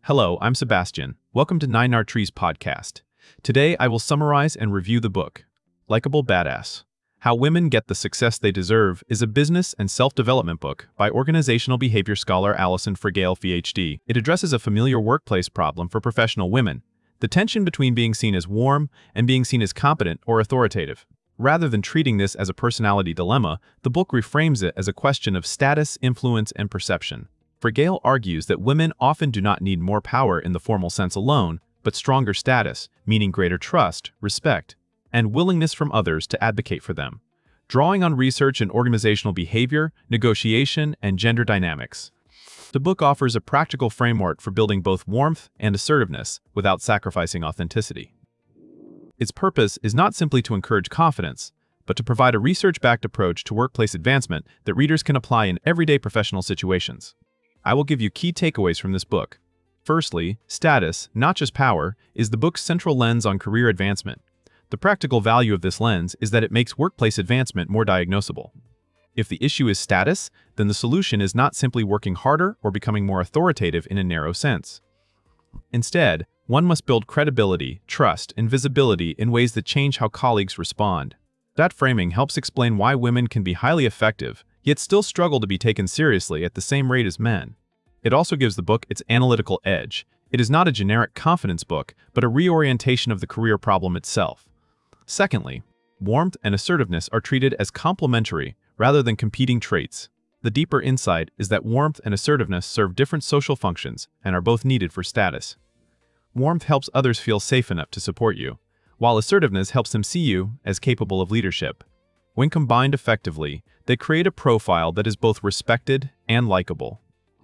Hello, I'm Sebastian. Welcome to Nine Trees podcast. Today, I will summarize and review the book, Likeable Badass. How Women Get the Success They Deserve is a business and self-development book by organizational behavior scholar Alison Fragale, PhD. It addresses a familiar workplace problem for professional women, the tension between being seen as warm and being seen as competent or authoritative. Rather than treating this as a personality dilemma, the book reframes it as a question of status, influence, and perception. Fragale argues that women often do not need more power in the formal sense alone, but stronger status, meaning greater trust, respect, and willingness from others to advocate for them. Drawing on research in organizational behavior, negotiation, and gender dynamics, the book offers a practical framework for building both warmth and assertiveness without sacrificing authenticity. Its purpose is not simply to encourage confidence, but to provide a research-backed approach to workplace advancement that readers can apply in everyday professional situations. I will give you key takeaways from this book. Firstly, status, not just power, is the book's central lens on career advancement. The practical value of this lens is that it makes workplace advancement more diagnosable. If the issue is status, then the solution is not simply working harder or becoming more authoritative in a narrow sense. Instead, one must build credibility, trust, and visibility in ways that change how colleagues respond. That framing helps explain why women can be highly effective, yet still struggle to be taken seriously at the same rate as men. It also gives the book its analytical edge. It is not a generic confidence book, but a reorientation of the career problem itself. Secondly, warmth and assertiveness are treated as complementary rather than competing traits. The deeper insight is that warmth and assertiveness serve different social functions and are both needed for status. Warmth helps others feel safe enough to support you, while assertiveness helps them see you as capable of leadership. When combined effectively, they create a profile that is both respected and likable.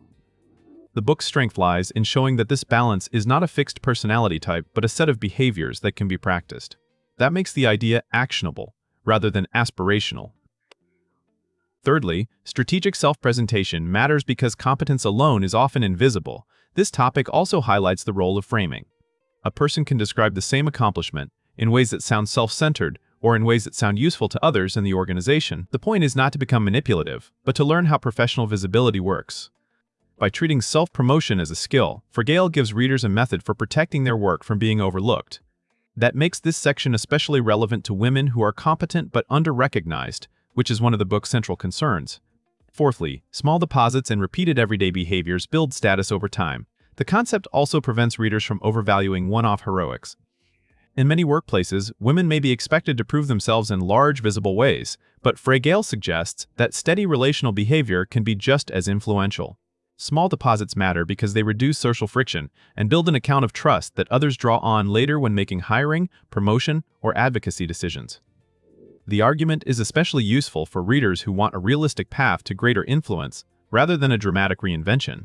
The book's strength lies in showing that this balance is not a fixed personality type but a set of behaviors that can be practiced. That makes the idea actionable, rather than aspirational. Thirdly, strategic self-presentation matters because competence alone is often invisible. This topic also highlights the role of framing. A person can describe the same accomplishment in ways that sound self-centered or in ways that sound useful to others in the organization. The point is not to become manipulative, but to learn how professional visibility works. By treating self-promotion as a skill, Fragale gives readers a method for protecting their work from being overlooked. That makes this section especially relevant to women who are competent but under-recognized, which is one of the book's central concerns. Fourthly, small deposits and repeated everyday behaviors build status over time. The concept also prevents readers from overvaluing one-off heroics. In many workplaces, women may be expected to prove themselves in large, visible ways, but Fragale suggests that steady relational behavior can be just as influential. Small deposits matter because they reduce social friction and build an account of trust that others draw on later when making hiring, promotion, or advocacy decisions. The argument is especially useful for readers who want a realistic path to greater influence rather than a dramatic reinvention.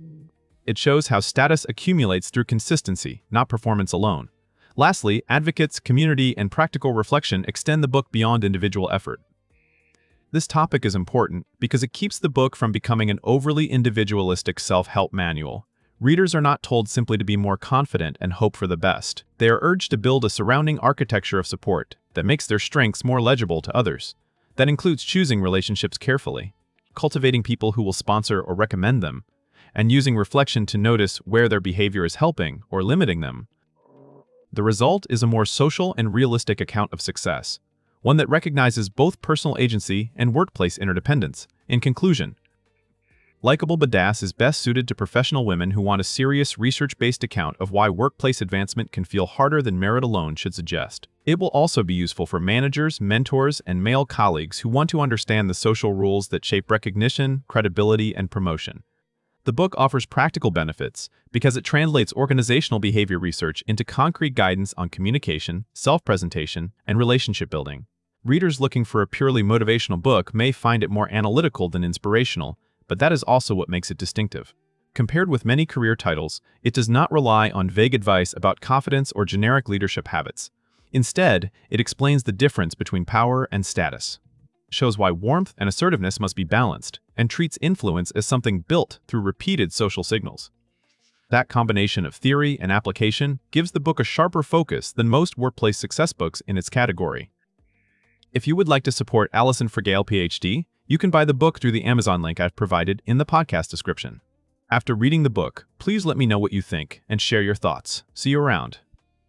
It shows how status accumulates through consistency, not performance alone. Lastly, advocates, community, and practical reflection extend the book beyond individual effort. This topic is important because it keeps the book from becoming an overly individualistic self-help manual. Readers are not told simply to be more confident and hope for the best. They are urged to build a surrounding architecture of support that makes their strengths more legible to others. That includes choosing relationships carefully, cultivating people who will sponsor or recommend them, and using reflection to notice where their behavior is helping or limiting them. The result is a more social and realistic account of success, one that recognizes both personal agency and workplace interdependence. In conclusion, Likeable Badass is best suited to professional women who want a serious, research-based account of why workplace advancement can feel harder than merit alone should suggest. It will also be useful for managers, mentors, and male colleagues who want to understand the social rules that shape recognition, credibility, and promotion. The book offers practical benefits because it translates organizational behavior research into concrete guidance on communication, self-presentation, and relationship building. Readers looking for a purely motivational book may find it more analytical than inspirational, but that is also what makes it distinctive. Compared with many career titles, it does not rely on vague advice about confidence or generic leadership habits. Instead, it explains the difference between power and status, shows why warmth and assertiveness must be balanced, and treats influence as something built through repeated social signals. That combination of theory and application gives the book a sharper focus than most workplace success books in its category. If you would like to support Alison Fragale, PhD, you can buy the book through the Amazon link I've provided in the podcast description. After reading the book, please let me know what you think and share your thoughts. See you around.